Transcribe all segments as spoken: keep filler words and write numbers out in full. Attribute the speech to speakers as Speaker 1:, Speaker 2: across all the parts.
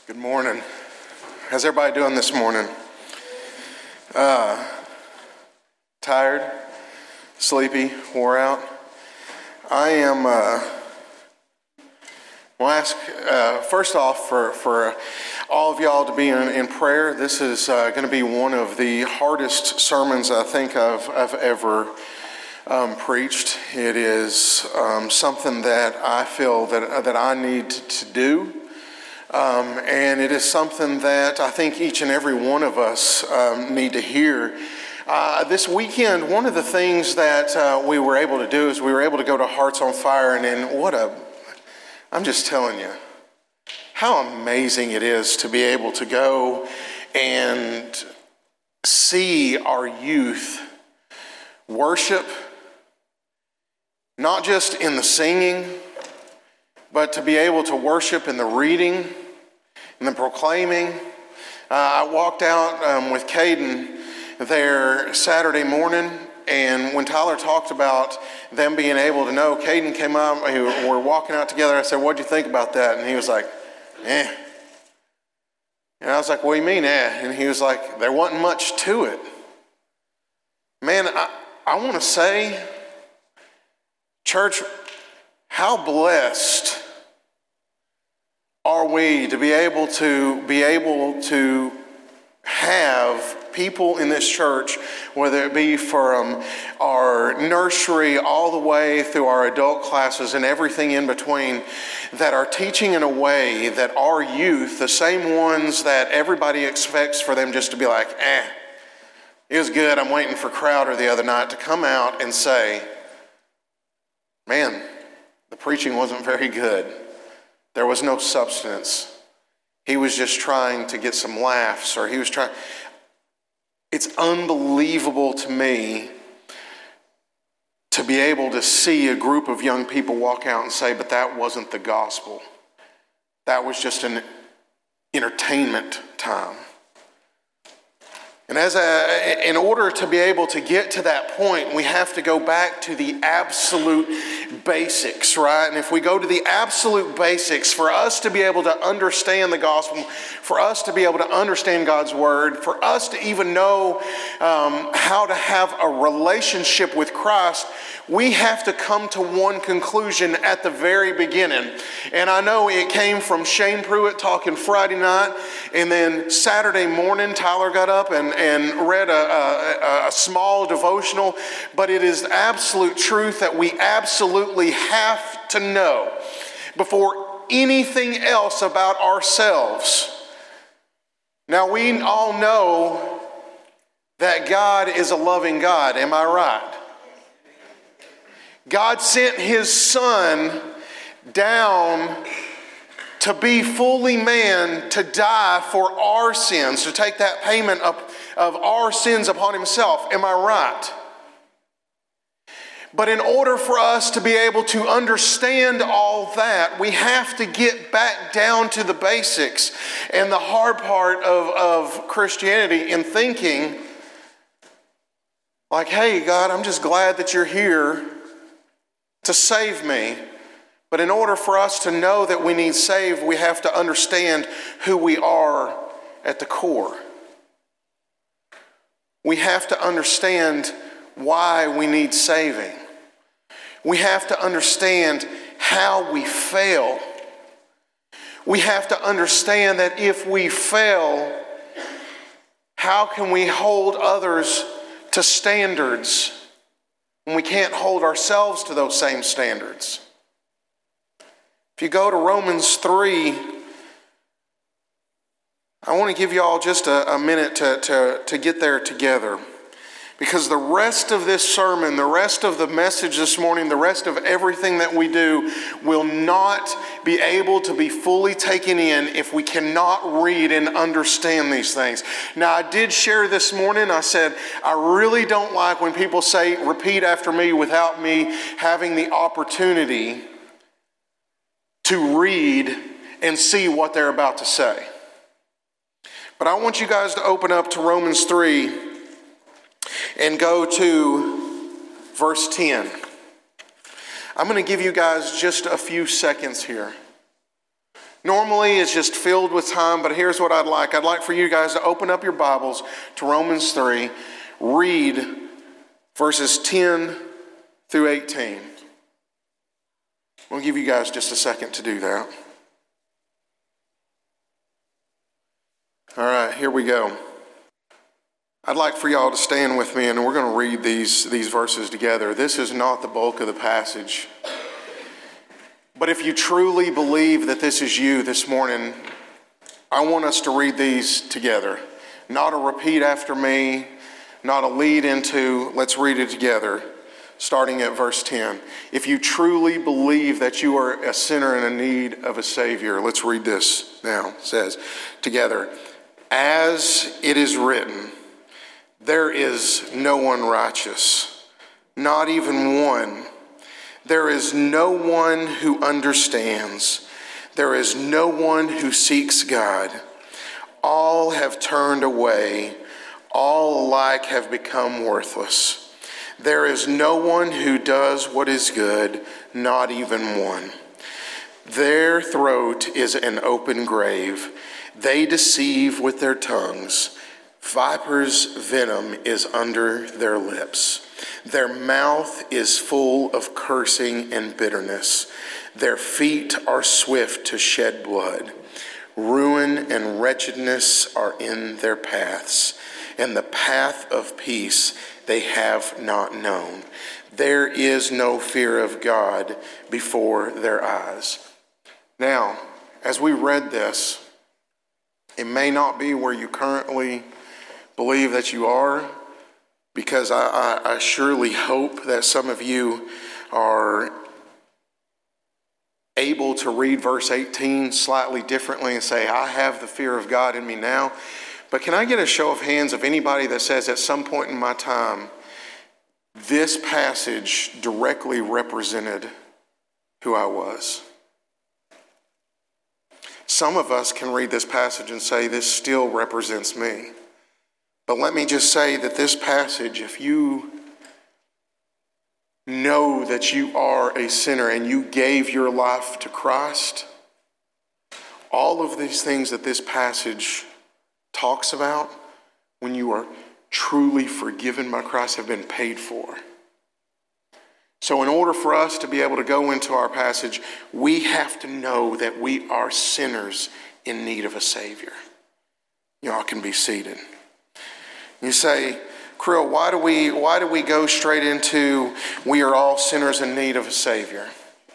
Speaker 1: Good morning. How's everybody doing this morning? Uh, tired, sleepy, wore out. I am, uh, well, ask, uh, first off, for, for all of y'all to be in, in prayer. This is uh, going to be one of the hardest sermons I think I've, I've ever um, preached. It is um, something that I feel that, that I need to do. Um, and it is something that I think each and every one of us um, need to hear. Uh, this weekend, one of the things that uh, we were able to do is we were able to go to Hearts on Fire, and then what a, I'm just telling you, how amazing it is to be able to go and see our youth worship, not just in the singing, but to be able to worship in the reading and the proclaiming. Uh, I walked out um, with Caden there Saturday morning, and when Tyler talked about them being able to know, Caden came up, we were walking out together. I said, "What'd you think about that?" And he was like, eh. And I was like, "What do you mean, eh?" And he was like, "There wasn't much to it." Man, I, I want to say, church, how blessed are we to be able to be able to have people in this church, whether it be from our nursery all the way through our adult classes and everything in between, that are teaching in a way that our youth, the same ones that everybody expects for them just to be like, eh, it was good, I'm waiting for Crowder the other night, to come out and say, man, the preaching wasn't very good. There was no substance. He was just trying to get some laughs, or he was trying. It's unbelievable to me to be able to see a group of young people walk out and say, but that wasn't the gospel. That was just an entertainment time. And as a, in order to be able to get to that point, we have to go back to the absolute basics, right? And if we go to the absolute basics, for us to be able to understand the gospel, for us to be able to understand God's word, for us to even know um, how to have a relationship with Christ, we have to come to one conclusion at the very beginning. And I know it came from Shane Pruitt talking Friday night, and then Saturday morning, Tyler got up and, and read a, a, a small devotional, but it is absolute truth that we absolutely have to know before anything else about ourselves. Now, we all know that God is a loving God, am I right? God sent his son down to be fully man, to die for our sins, to take that payment of, of our sins upon himself. Am I right? But in order for us to be able to understand all that, we have to get back down to the basics. And the hard part of, of Christianity in thinking, like, hey, God, I'm just glad that you're here to save me. But in order for us to know that we need saved, we have to understand who we are at the core. We have to understand why we need saving. We have to understand how we fail. We have to understand that if we fail, how can we hold others to standards when we can't hold ourselves to those same standards? If you go to Romans three, I want to give you all just a, a minute to, to, to get there together. Because the rest of this sermon, the rest of the message this morning, the rest of everything that we do will not be able to be fully taken in if we cannot read and understand these things. Now, I did share this morning, I said, I really don't like when people say, repeat after me, without me having the opportunity to read and see what they're about to say. But I want you guys to open up to Romans three and go to verse ten. I'm going to give you guys just a few seconds here. Normally it's just filled with time, but here's what I'd like. I'd like for you guys to open up your Bibles to Romans three, read verses ten through eighteen. I'll give you guys just a second to do that. All right, here we go. I'd like for y'all to stand with me, and we're going to read these, these verses together. This is not the bulk of the passage. But if you truly believe that this is you this morning, I want us to read these together. Not a repeat after me, not a lead into, let's read it together, starting at verse ten. If you truly believe that you are a sinner in need of a Savior, let's read this now. It says together, as it is written, there is no one righteous, not even one. There is no one who understands. There is no one who seeks God. All have turned away. All alike have become worthless. There is no one who does what is good, not even one. Their throat is an open grave. They deceive with their tongues. Vipers' venom is under their lips. Their mouth is full of cursing and bitterness. Their feet are swift to shed blood. Ruin and wretchedness are in their paths, and the path of peace they have not known. There is no fear of God before their eyes. Now, as we read this, it may not be where you currently believe that you are, because I, I, I surely hope that some of you are able to read verse eighteen slightly differently and say, I have the fear of God in me now. But can I get a show of hands of anybody that says at some point in my time, this passage directly represented who I was? Some of us can read this passage and say, this still represents me. But let me just say that this passage, if you know that you are a sinner and you gave your life to Christ, all of these things that this passage talks about, when you are truly forgiven by Christ, have been paid for. So in order for us to be able to go into our passage, we have to know that we are sinners in need of a Savior. Y'all can be seated. You say, Krill, why do we why do we go straight into we are all sinners in need of a Savior?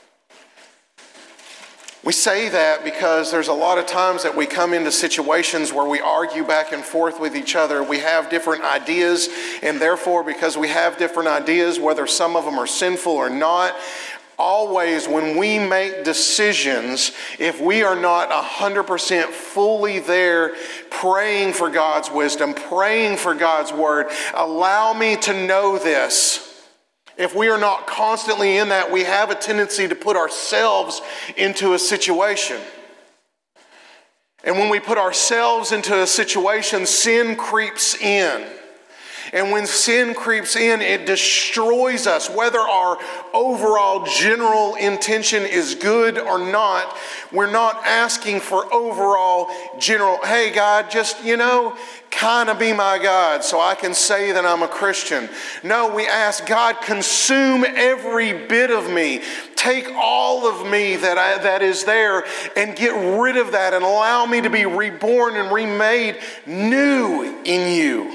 Speaker 1: We say that because there's a lot of times that we come into situations where we argue back and forth with each other. We have different ideas, and therefore, because we have different ideas, whether some of them are sinful or not, always when we make decisions, if we are not one hundred percent fully there praying for God's wisdom, praying for God's word, allow me to know this. If we are not constantly in that, we have a tendency to put ourselves into a situation. And when we put ourselves into a situation, sin creeps in. And when sin creeps in, it destroys us. Whether our overall general intention is good or not, we're not asking for overall general, hey God, just, you know, kind of be my God so I can say that I'm a Christian. No, we ask God, consume every bit of me. Take all of me that I, that is there and get rid of that and allow me to be reborn and remade new in you.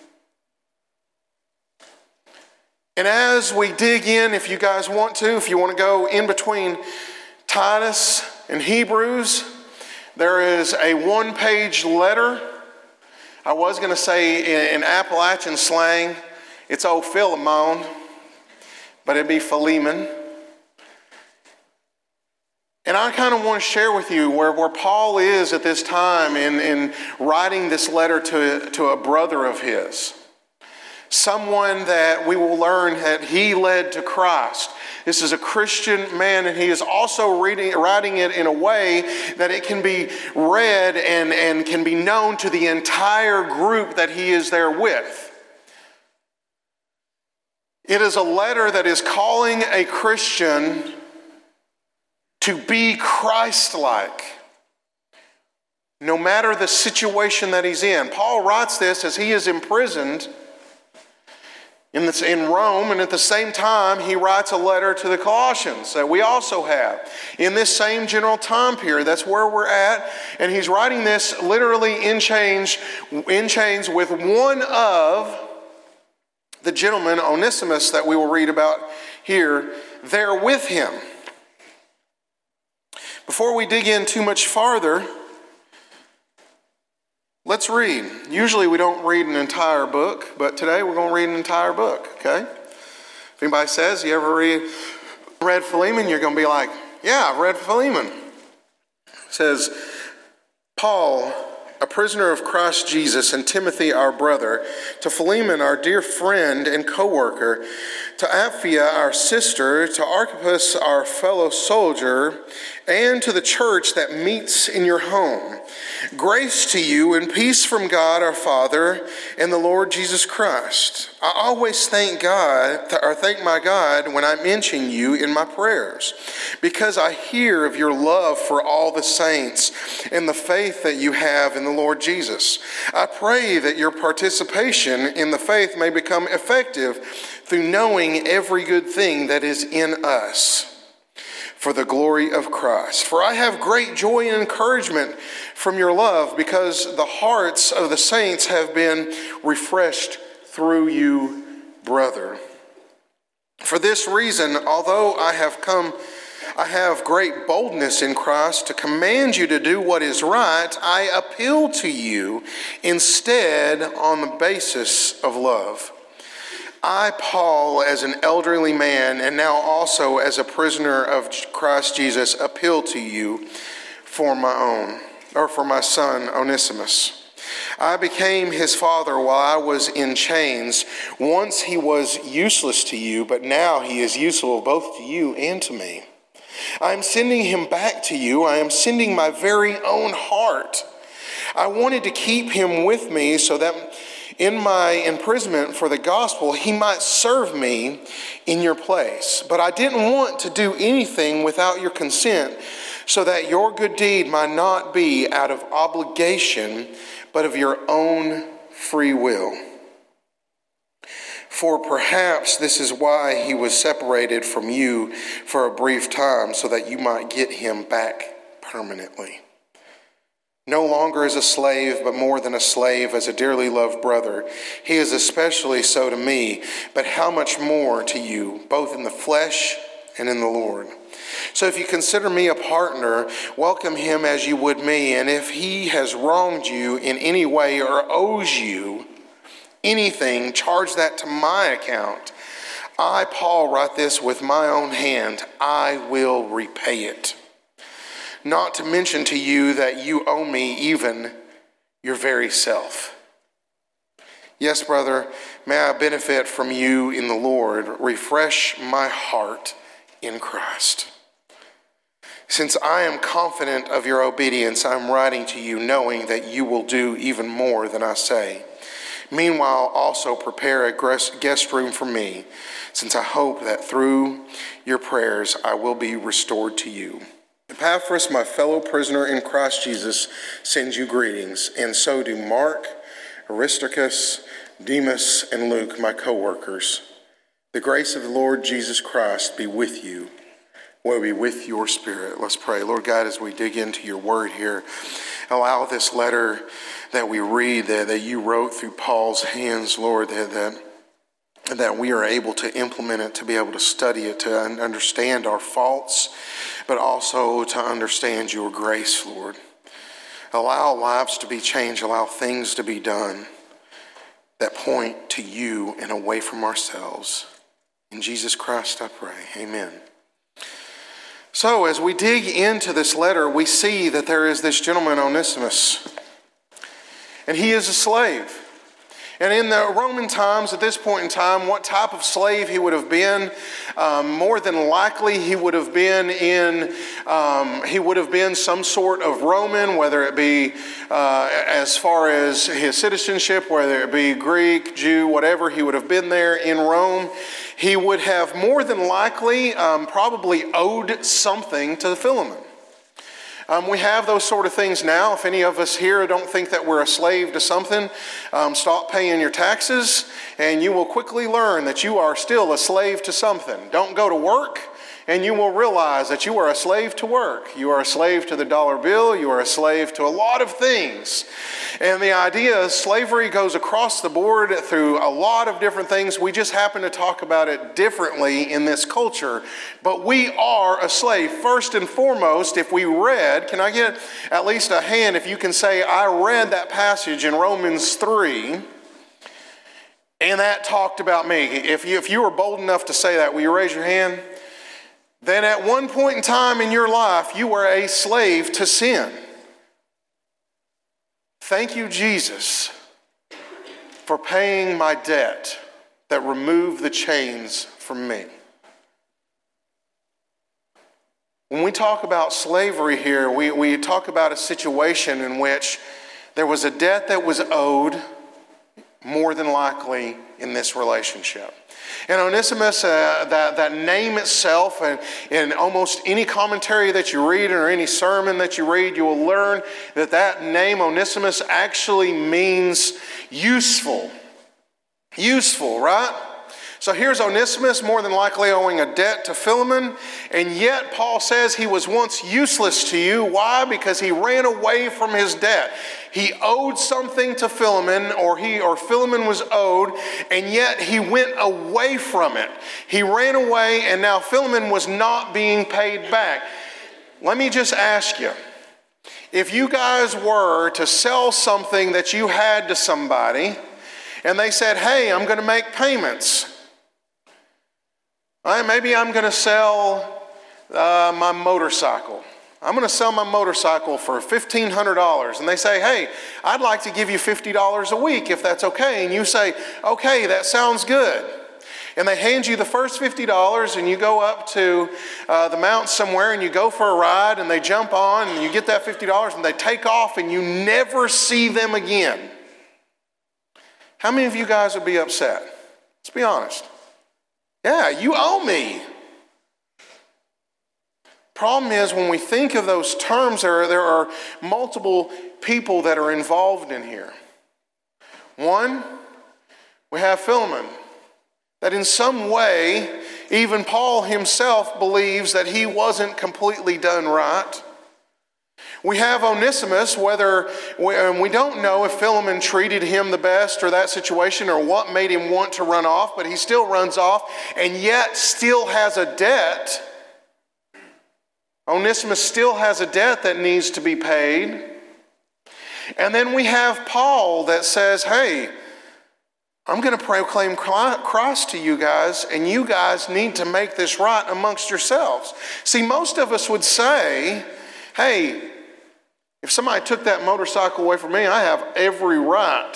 Speaker 1: And as we dig in, if you guys want to, if you want to go in between Titus and Hebrews, there is a one-page letter. I was going to say in, in Appalachian slang, it's old Philemon, but it'd be Philemon. And I kind of want to share with you where, where Paul is at this time in, in writing this letter to, to a brother of his. Someone that we will learn that he led to Christ. This is a Christian man, and he is also reading, writing it in a way that it can be read and, and can be known to the entire group that he is there with. It is a letter that is calling a Christian to be Christ-like. no matter the situation that he's in. Paul writes this as he is imprisoned in, this, in Rome, and at the same time he writes a letter to the Colossians that we also have in this same general time period. That's where we're at, and he's writing this literally in chains, in chains with one of the gentlemen, Onesimus, that we will read about here, there with him. Before we dig in too much farther, let's read. Usually we don't read an entire book, but today we're going to read an entire book, okay? If anybody says, you ever read, read Philemon, you're going to be like, yeah, I've read Philemon. It says, Paul, a prisoner of Christ Jesus, and Timothy, our brother, to Philemon, our dear friend and co-worker, to Apphia, our sister, to Archippus, our fellow soldier, and to the church that meets in your home. Grace to you and peace from God our Father and the Lord Jesus Christ. I always thank God, or thank my God when I mention you in my prayers, because I hear of your love for all the saints and the faith that you have in the Lord Jesus. I pray that your participation in the faith may become effective through knowing every good thing that is in us, for the glory of Christ. For I have great joy and encouragement from your love, because the hearts of the saints have been refreshed through you, brother. For this reason, although I have come, I have great boldness in Christ to command you to do what is right, I appeal to you instead on the basis of love. I, Paul, as an elderly man, and now also as a prisoner of Christ Jesus, appeal to you for my own, or for my son, Onesimus. I became his father while I was in chains. Once he was useless to you, but now he is useful both to you and to me. I am sending him back to you. I am sending my very own heart. I wanted to keep him with me so that in my imprisonment for the gospel, he might serve me in your place. But I didn't want to do anything without your consent, so that your good deed might not be out of obligation, but of your own free will. For perhaps this is why he was separated from you for a brief time, so that you might get him back permanently. No longer as a slave, but more than a slave, as a dearly loved brother. He is especially so to me, but how much more to you, both in the flesh and in the Lord. So if you consider me a partner, welcome him as you would me. And if he has wronged you in any way or owes you anything, charge that to my account. I, Paul, write this with my own hand. I will repay it. Not to mention to you that you owe me even your very self. Yes, brother, may I benefit from you in the Lord. Refresh my heart in Christ. Since I am confident of your obedience, I am writing to you knowing that you will do even more than I say. Meanwhile, also prepare a guest room for me, since I hope that through your prayers I will be restored to you. Epaphras, my fellow prisoner in Christ Jesus, sends you greetings, and so do Mark, Aristarchus, Demas, and Luke, my co-workers. The grace of the Lord Jesus Christ be with you, will be with your spirit. Let's pray. Lord God, as we dig into your word here, allow this letter that we read, that, that you wrote through Paul's hands, Lord, that, that, that we are able to implement it, to be able to study it, to understand our faults, but also to understand your grace, Lord. Allow lives to be changed, allow things to be done that point to you and away from ourselves. In Jesus Christ I pray, amen. So as we dig into this letter, we see that there is this gentleman, Onesimus, and he is a slave. And in the Roman times, at this point in time, what type of slave he would have been? Um, more than likely, he would have been in. Um, he would have been some sort of Roman, whether it be uh, as far as his citizenship, whether it be Greek, Jew, whatever. He would have been there in Rome. He would have more than likely um, probably owed something to Philemon. Um, we have those sort of things now. If any of us here don't think that we're a slave to something, um, stop paying your taxes, and you will quickly learn that you are still a slave to something. Don't go to work, and you will realize that you are a slave to work. You are a slave to the dollar bill. You are a slave to a lot of things. And the idea is slavery goes across the board through a lot of different things. We just happen to talk about it differently in this culture. But we are a slave. First and foremost, if we read, can I get at least a hand if you can say, I read that passage in Romans three, and that talked about me. If you, if you were bold enough to say that, will you raise your hand? Then at one point in time in your life, you were a slave to sin. Thank you, Jesus, for paying my debt that removed the chains from me. When we talk about slavery here, we, we talk about a situation in which there was a debt that was owed, more than likely, in this relationship. And Onesimus, uh, that, that name itself, and in almost any commentary that you read or any sermon that you read, you will learn that that name, Onesimus, actually means useful. Useful, right? So here's Onesimus, more than likely owing a debt to Philemon, and yet Paul says he was once useless to you. Why? Because he ran away from his debt. He owed something to Philemon, or he or Philemon was owed, and yet he went away from it. He ran away, and now Philemon was not being paid back. Let me just ask you, if you guys were to sell something that you had to somebody, and they said, hey, I'm going to make payments. Right, maybe I'm going to sell uh, my motorcycle. I'm going to sell my motorcycle for fifteen hundred dollars. And they say, hey, I'd like to give you fifty dollars a week if that's okay. And you say, okay, that sounds good. And they hand you the first fifty dollars, and you go up to uh, the mountain somewhere and you go for a ride, and they jump on and you get that fifty dollars and they take off and you never see them again. How many of you guys would be upset? Let's be honest. Yeah, you owe me. Problem is, when we think of those terms, there are, there are multiple people that are involved in here. One, we have Philemon, that in some way, even Paul himself believes that he wasn't completely done right. We have Onesimus, whether we, and we don't know if Philemon treated him the best or that situation or what made him want to run off, but he still runs off and yet still has a debt. Onesimus still has a debt that needs to be paid. And then we have Paul that says, hey, I'm going to proclaim Christ to you guys, and you guys need to make this right amongst yourselves. See, most of us would say, hey, if somebody took that motorcycle away from me, I have every right.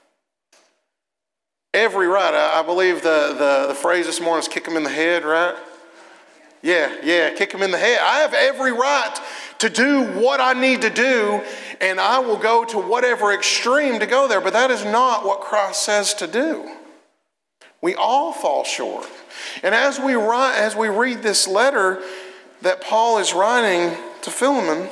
Speaker 1: Every right. I, I believe the, the, the phrase this morning is kick them in the head, right? Yeah, yeah, kick them in the head. I have every right to do what I need to do, and I will go to whatever extreme to go there. But that is not what Christ says to do. We all fall short. And as we write, as we read this letter that Paul is writing to Philemon,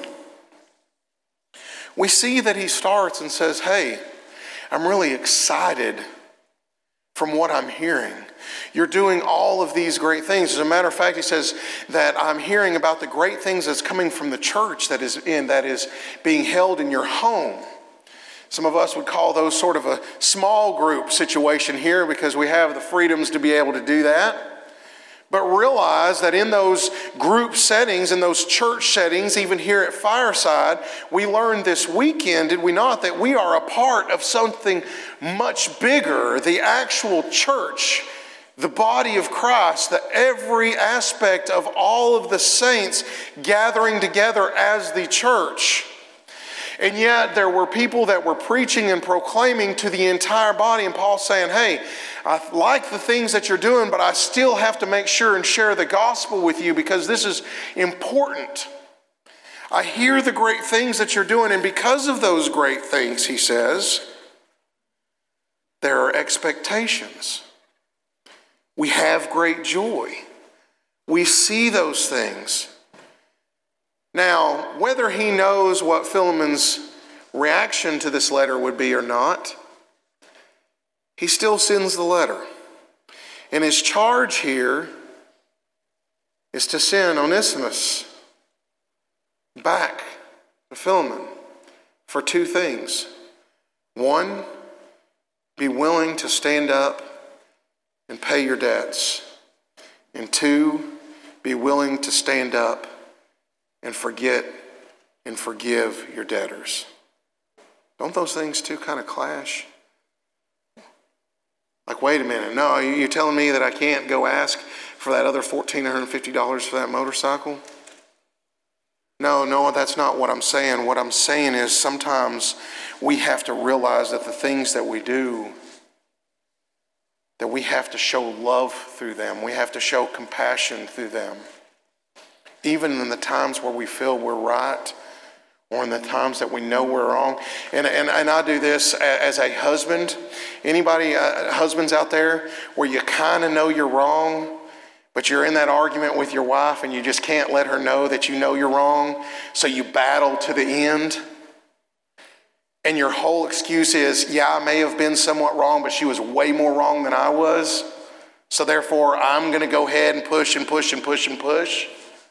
Speaker 1: we see that he starts and says, hey, I'm really excited from what I'm hearing. You're doing all of these great things. As a matter of fact, he says that I'm hearing about the great things that's coming from the church that is in, that is being held in your home. Some of us would call those sort of a small group situation here because we have the freedoms to be able to do that. But realize that in those group settings, in those church settings, even here at Fireside, we learned this weekend, did we not, that we are a part of something much bigger, the actual church, the body of Christ, that every aspect of all of the saints gathering together as the church. And yet there were people that were preaching and proclaiming to the entire body, and Paul's saying, hey, I like the things that you're doing, but I still have to make sure and share the gospel with you because this is important. I hear the great things that you're doing, and because of those great things, he says, there are expectations. We have great joy. We see those things. Now, whether he knows what Philemon's reaction to this letter would be or not, he still sends the letter. And his charge here is to send Onesimus back to Philemon for two things. One, be willing to stand up and pay your debts. And two, be willing to stand up and forget and forgive your debtors. Don't those things two kind of clash? Like, wait a minute, no, you're telling me that I can't go ask for that other one thousand four hundred fifty dollars for that motorcycle? No, no, that's not what I'm saying. What I'm saying is sometimes we have to realize that the things that we do, that we have to show love through them. We have to show compassion through them. Even in the times where we feel we're right, or in the times that we know we're wrong. And, and, and I do this as a husband. Anybody, uh, husbands out there, where you kind of know you're wrong, but you're in that argument with your wife and you just can't let her know that you know you're wrong, so you battle to the end. And your whole excuse is, yeah, I may have been somewhat wrong, but she was way more wrong than I was. So therefore, I'm going to go ahead and push and push and push and push.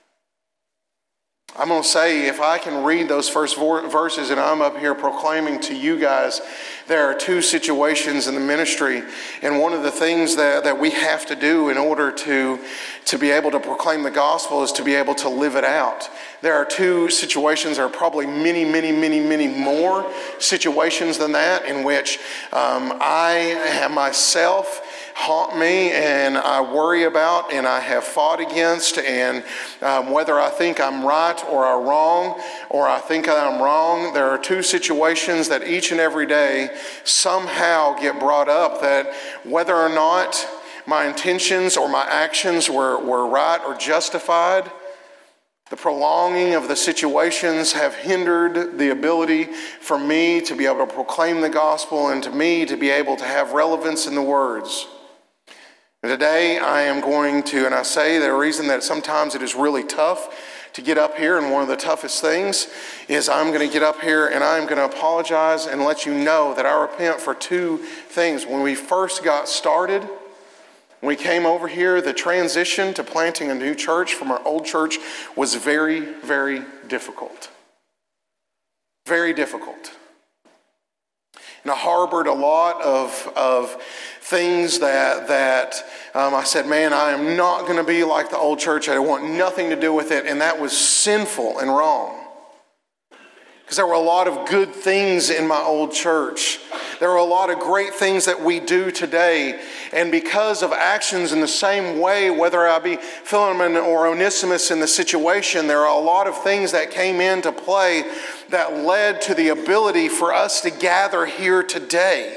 Speaker 1: I'm going to say, if I can read those first verses and I'm up here proclaiming to you guys, there are two situations in the ministry. And one of the things that, that we have to do in order to, to be able to proclaim the gospel is to be able to live it out. There are two situations, there are probably many, many, many, many more situations than that in which um, I have myself haunt me and I worry about and I have fought against, and um, whether I think I'm right or I'm wrong, or I think I'm wrong, there are two situations that each and every day somehow get brought up, that whether or not my intentions or my actions were, were right or justified, the prolonging of the situations have hindered the ability for me to be able to proclaim the gospel and to me to be able to have relevance in the words. And today I am going to, and I say the reason that sometimes it is really tough to get up here, and one of the toughest things is I'm going to get up here and I'm going to apologize and let you know that I repent for two things. When we first got started, when we came over here, the transition to planting a new church from our old church was very, very difficult. Very difficult. And I harbored a lot of, of things that, that um, I said, man, I am not going to be like the old church. I want nothing to do with it. And that was sinful and wrong. Because there were a lot of good things in my old church. There are a lot of great things that we do today. And because of actions in the same way, whether I be Philemon or Onesimus in the situation, there are a lot of things that came into play that led to the ability for us to gather here today.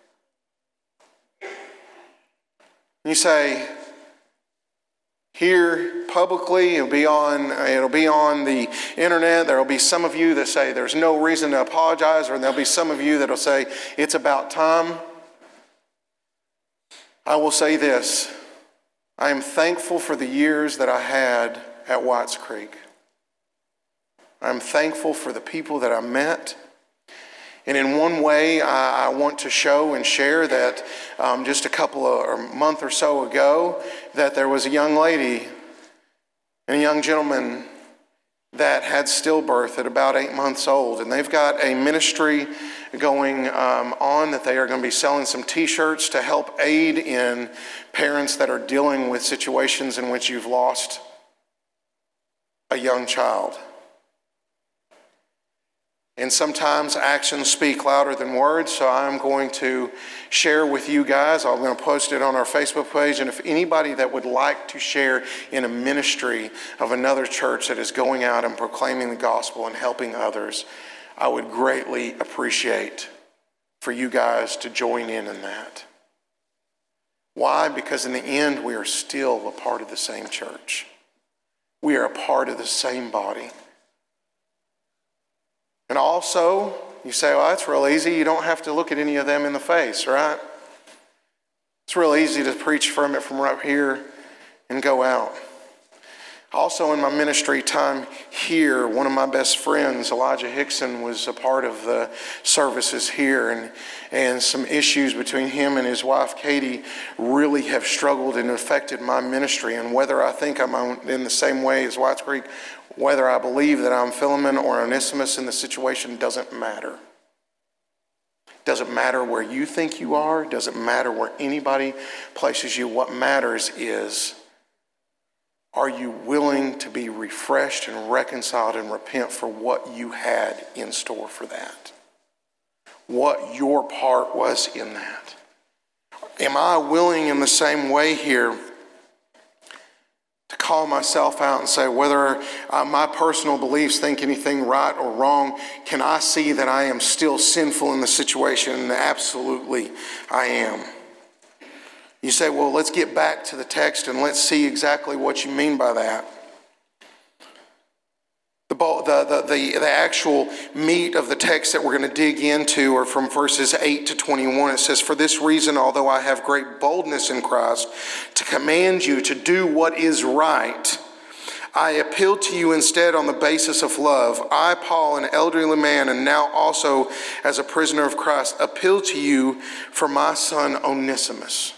Speaker 1: You say, here publicly, it'll be on it'll be on the internet. There'll be some of you that say there's no reason to apologize, or there'll be some of you that'll say it's about time. I will say this. I am thankful for the years that I had at Whites Creek. I'm thankful for the people that I met. And in one way, I, I want to show and share that um, just a couple of, or a month or so ago, that there was a young lady and a young gentleman that had stillbirth at about eight months old. And they've got a ministry going um, on that they are going to be selling some t-shirts to help aid in parents that are dealing with situations in which you've lost a young child. And sometimes actions speak louder than words, so I'm going to share with you guys. I'm going to post it on our Facebook page. And if anybody that would like to share in a ministry of another church that is going out and proclaiming the gospel and helping others, I would greatly appreciate for you guys to join in in that. Why? Because in the end, we are still a part of the same church. We are a part of the same body. And also, you say, well, that's real easy. You don't have to look at any of them in the face, right? It's real easy to preach from it from right here and go out. Also in my ministry time here, one of my best friends, Elijah Hickson, was a part of the services here, and, and some issues between him and his wife, Katie, really have struggled and affected my ministry. And whether I think I'm in the same way as Whites Creek, whether I believe that I'm Philemon or Onesimus in the situation, doesn't matter. Doesn't matter where you think you are. Doesn't matter where anybody places you. What matters is, are you willing to be refreshed and reconciled and repent for what you had in store for that? What your part was in that? Am I willing in the same way here to call myself out and say, whether uh, my personal beliefs think anything right or wrong, can I see that I am still sinful in the situation? And absolutely I am. You say, well, let's get back to the text and let's see exactly what you mean by that. The, the, the, the, the actual meat of the text that we're going to dig into are from verses eight to twenty-one. It says, for this reason, although I have great boldness in Christ to command you to do what is right, I appeal to you instead on the basis of love. I, Paul, an elderly man, and now also as a prisoner of Christ, appeal to you for my son Onesimus.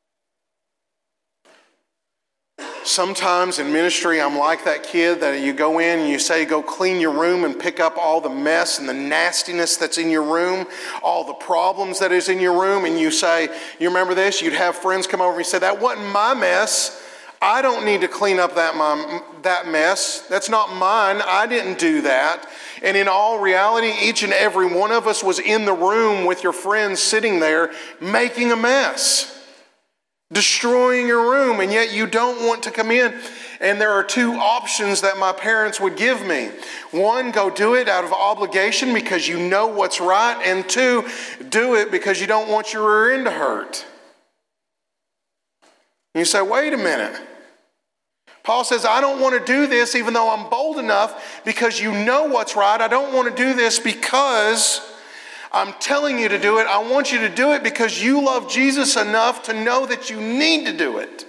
Speaker 1: Sometimes in ministry, I'm like that kid that you go in and you say, go clean your room and pick up all the mess and the nastiness that's in your room, all the problems that is in your room. And you say, you remember this? You'd have friends come over and you say, that wasn't my mess. I don't need to clean up that, my, that mess. That's not mine. I didn't do that. And in all reality, each and every one of us was in the room with your friends sitting there making a mess, destroying your room, and yet you don't want to come in. And there are two options that my parents would give me. One, go do it out of obligation because you know what's right. And two, do it because you don't want your rear end to hurt. And you say, wait a minute. Paul says, I don't want to do this even though I'm bold enough because you know what's right. I don't want to do this because I'm telling you to do it. I want you to do it because you love Jesus enough to know that you need to do it.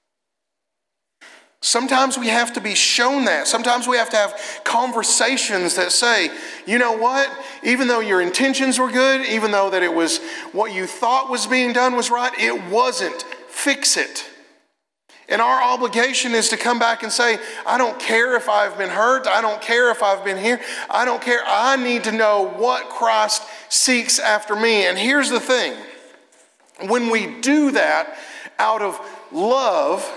Speaker 1: Sometimes we have to be shown that. Sometimes we have to have conversations that say, you know what? Even though your intentions were good, even though that it was what you thought was being done was right, it wasn't. Fix it. And our obligation is to come back and say, I don't care if I've been hurt. I don't care if I've been here. I don't care. I need to know what Christ seeks after me. And here's the thing. When we do that out of love,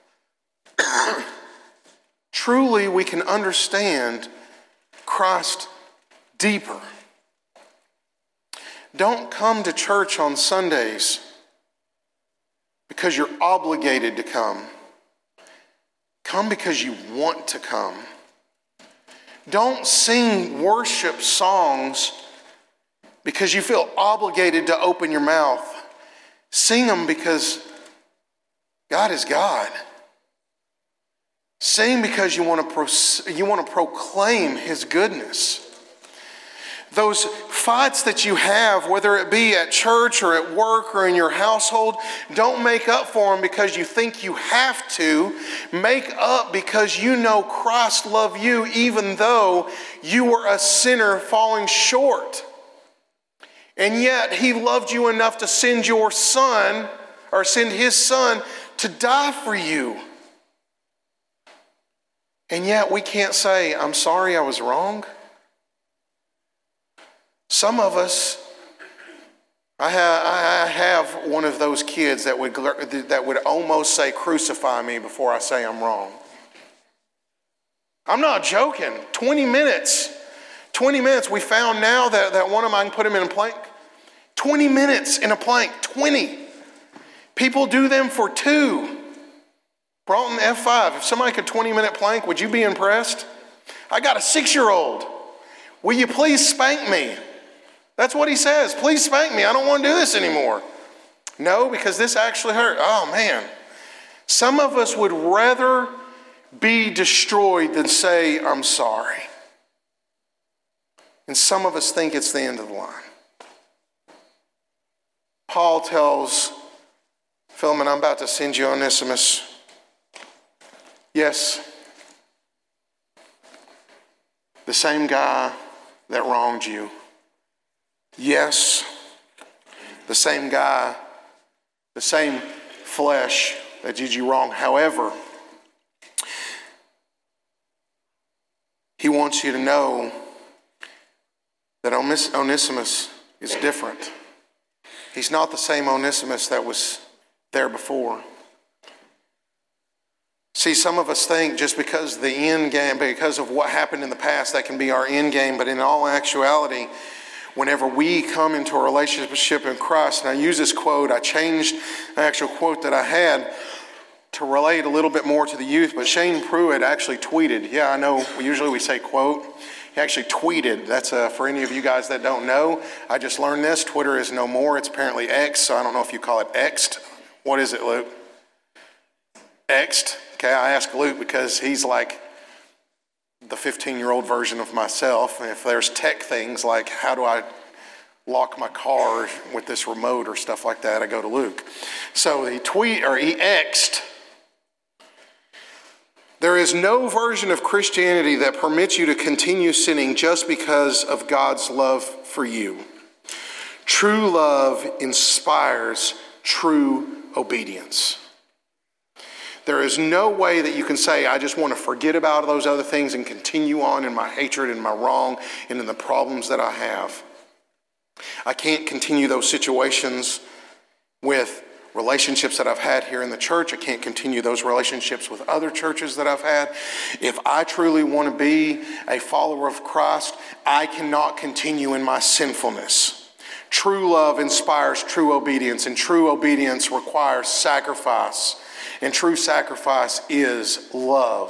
Speaker 1: truly we can understand Christ deeper. Don't come to church on Sundays because you're obligated to come. Come because you want to come. Don't sing worship songs because you feel obligated to open your mouth. Sing them because God is God. Sing because you want to pro- you want to proclaim His goodness. Those fights that you have, whether it be at church or at work or in your household, don't make up for them because you think you have to. Make up because you know Christ loved you even though you were a sinner falling short. And yet He loved you enough to send your son, or send His son, to die for you. And yet we can't say, I'm sorry I was wrong. Some of us, I have, I have one of those kids that would, that would almost say, crucify me before I say I'm wrong. I'm not joking. twenty minutes. twenty minutes. We found now that, that one of them, I can put him in a plank. twenty minutes in a plank. twenty. People do them for two. Broughton F five. If somebody could twenty minute plank, would you be impressed? I got a six-year-old. Will you please spank me? That's what he says. Please spank me. I don't want to do this anymore. No, because this actually hurt. Oh, man. Some of us would rather be destroyed than say, I'm sorry. And some of us think it's the end of the line. Paul tells Philemon, I'm about to send you Onesimus. Yes, the same guy that wronged you. Yes, the same guy, the same flesh that did you wrong. However, he wants you to know that Onesimus is different. He's not the same Onesimus that was there before. See, some of us think just because the end game, because of what happened in the past, that can be our end game. But in all actuality, whenever we come into a relationship in Christ, and I use this quote, I changed the actual quote that I had to relate a little bit more to the youth, but Shane Pruitt actually tweeted. Yeah, I know usually we say quote. He actually tweeted. That's uh, for any of you guys that don't know. I just learned this. Twitter is no more. It's apparently X, so I don't know if you call it X'd. What is it, Luke? X'd. Okay, I ask Luke because he's like the fifteen-year-old version of myself. And if there's tech things like how do I lock my car with this remote or stuff like that, I go to Luke. So he tweet or he X'd. There is no version of Christianity that permits you to continue sinning just because of God's love for you. True love inspires true obedience. There is no way that you can say, I just want to forget about those other things and continue on in my hatred and my wrong and in the problems that I have. I can't continue those situations with relationships that I've had here in the church. I can't continue those relationships with other churches that I've had. If I truly want to be a follower of Christ, I cannot continue in my sinfulness. True love inspires true obedience, and true obedience requires sacrifice. And true sacrifice is love.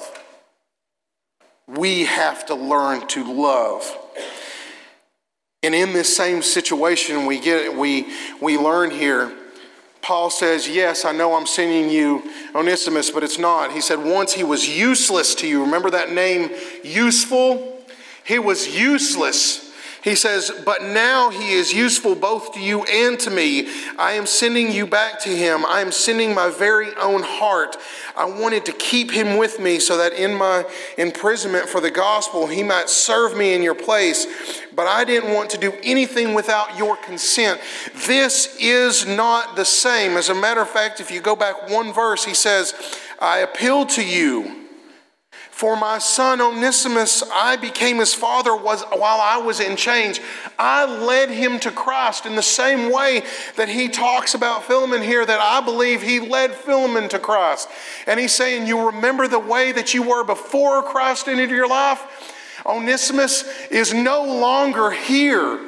Speaker 1: We have to learn to love. And in this same situation, we get we we learn here, Paul says, yes, I know I'm sending you Onesimus, but it's not. He said once he was useless to you. Remember that name, useful? He was useless. He says, but now he is useful both to you and to me. I am sending you back to him. I am sending my very own heart. I wanted to keep him with me so that in my imprisonment for the gospel, he might serve me in your place. But I didn't want to do anything without your consent. This is not the same. As a matter of fact, if you go back one verse, he says, I appeal to you. For my son Onesimus, I became his father was while I was in chains. I led him to Christ in the same way that he talks about Philemon here, that I believe he led Philemon to Christ. And he's saying, you remember the way that you were before Christ entered your life? Onesimus is no longer here.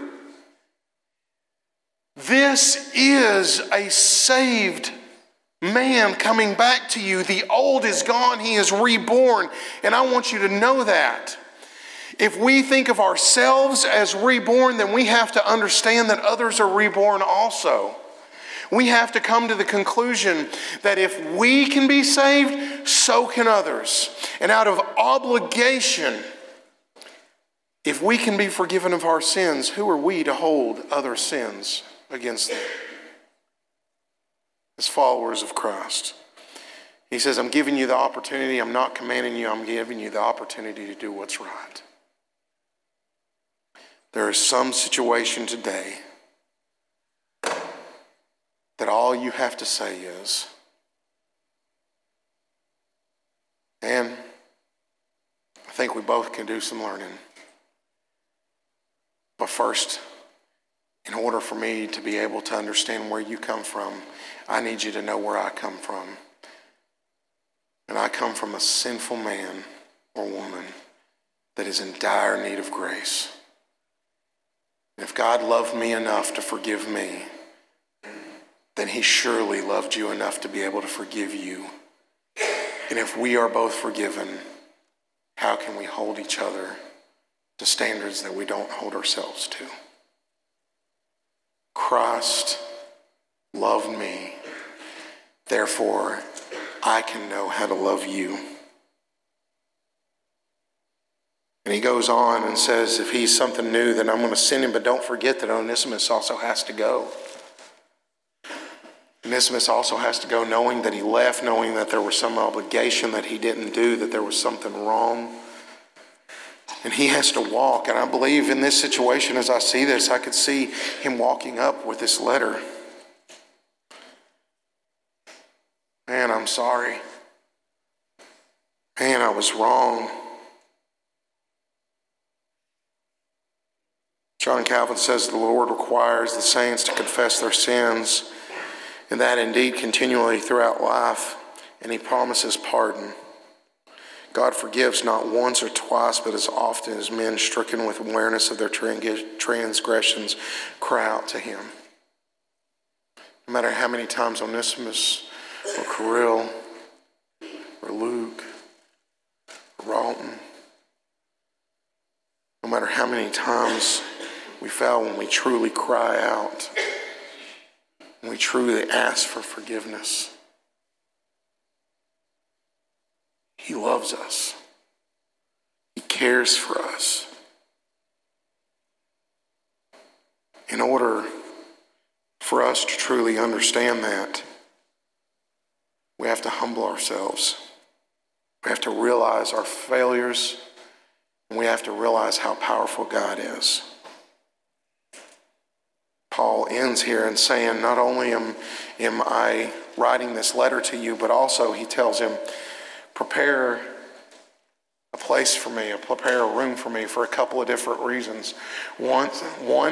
Speaker 1: This is a saved man coming back to you. The old is gone. He is reborn. And I want you to know that. If we think of ourselves as reborn, then we have to understand that others are reborn also. We have to come to the conclusion that if we can be saved, so can others. And out of obligation, if we can be forgiven of our sins, who are we to hold other sins against them? As followers of Christ. He says, I'm giving you the opportunity. I'm not commanding you. I'm giving you the opportunity to do what's right. There is some situation today that all you have to say is, and I think we both can do some learning. But first, in order for me to be able to understand where you come from, I need you to know where I come from. And I come from a sinful man or woman that is in dire need of grace. And if God loved me enough to forgive me, then he surely loved you enough to be able to forgive you. And if we are both forgiven, how can we hold each other to standards that we don't hold ourselves to? Christ loved me. Therefore, I can know how to love you. And he goes on and says, if he's something new, then I'm going to send him. But don't forget that Onesimus also has to go. Onesimus also has to go knowing that he left, knowing that there was some obligation that he didn't do, that there was something wrong. And he has to walk. And I believe in this situation, as I see this, I could see him walking up with this letter. Man, I'm sorry. Man, I was wrong. John Calvin says the Lord requires the saints to confess their sins, and that indeed continually throughout life, and he promises pardon. God forgives not once or twice, but as often as men stricken with awareness of their transgressions cry out to him. No matter how many times Onesimus or Kirill or Luke or Ralton, no matter how many times we fail, when we truly cry out, when we truly ask for forgiveness, he loves us. He cares for us. In order for us to truly understand that, we have to humble ourselves. We have to realize our failures, and we have to realize how powerful God is. Paul ends here in saying, not only am, am I writing this letter to you, but also he tells him, prepare a place for me, prepare a room for me for a couple of different reasons. One, one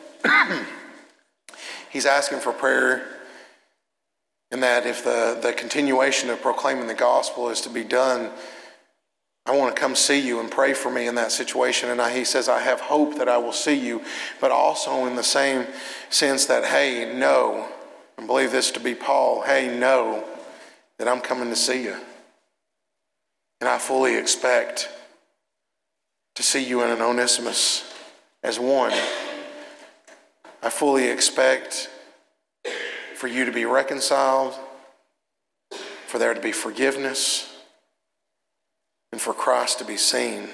Speaker 1: he's asking for prayer in that if the, the continuation of proclaiming the gospel is to be done, I want to come see you and pray for me in that situation. And I, he says, I have hope that I will see you, but also in the same sense that, hey, know, and believe this to be Paul, hey, know that I'm coming to see you. And I fully expect to see you in an Onesimus as one. I fully expect for you to be reconciled, for there to be forgiveness, and for Christ to be seen.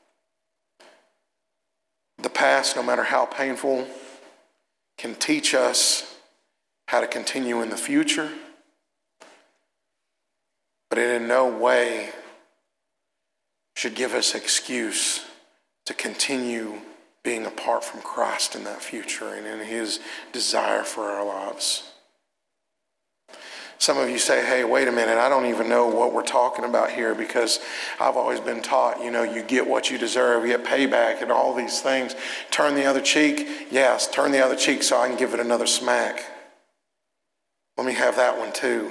Speaker 1: The past, no matter how painful, can teach us how to continue in the future, but it in no way should give us excuse to continue being apart from Christ in that future and in his desire for our lives. Some of you say, hey, wait a minute, I don't even know what we're talking about here, because I've always been taught, you know, you get what you deserve, you get payback and all these things. Turn the other cheek. Yes, turn the other cheek so I can give it another smack. Let me have that one too.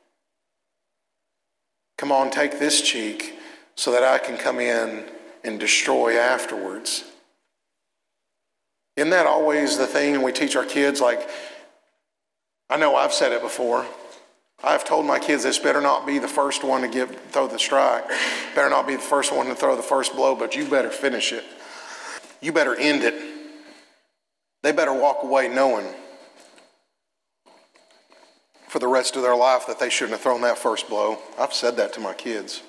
Speaker 1: Come on, take this cheek so that I can come in and destroy afterwards. Isn't that always the thing we teach our kids? Like, I know I've said it before. I've told my kids this better not be the first one to give throw the strike. Better not be the first one to throw the first blow, but you better finish it. You better end it. They better walk away knowing for the rest of their life that they shouldn't have thrown that first blow. I've said that to my kids.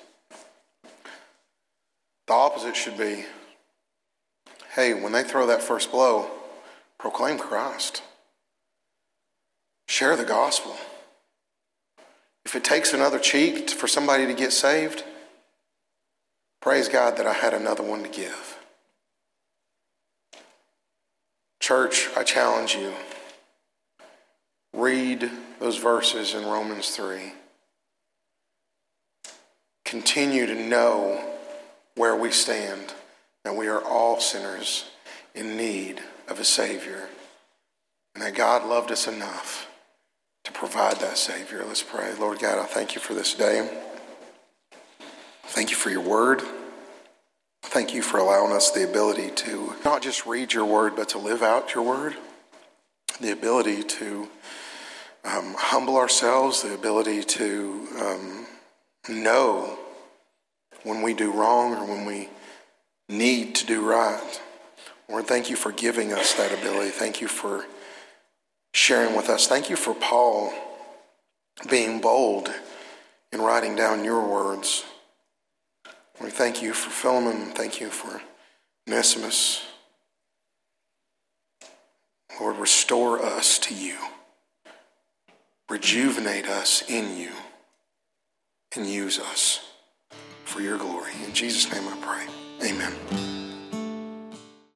Speaker 1: The opposite should be, hey, when they throw that first blow, proclaim Christ. Share the gospel. If it takes another cheek for somebody to get saved, praise God that I had another one to give. Church, I challenge you. Read those verses in Romans three. Continue to know where we stand, that we are all sinners in need of a Savior, and that God loved us enough to provide that Savior. Let's pray. Lord God, I thank you for this day. Thank you for your word. Thank you for allowing us the ability to not just read your word, but to live out your word. The ability to um, humble ourselves, the ability to um, know when we do wrong or when we need to do right. Lord, thank you for giving us that ability. Thank you for sharing with us. Thank you for Paul being bold in writing down your words. We thank you for Philemon. Thank you for Onesimus. Lord, restore us to you. Rejuvenate us in you. And use us for your glory. In Jesus' name I pray. Amen.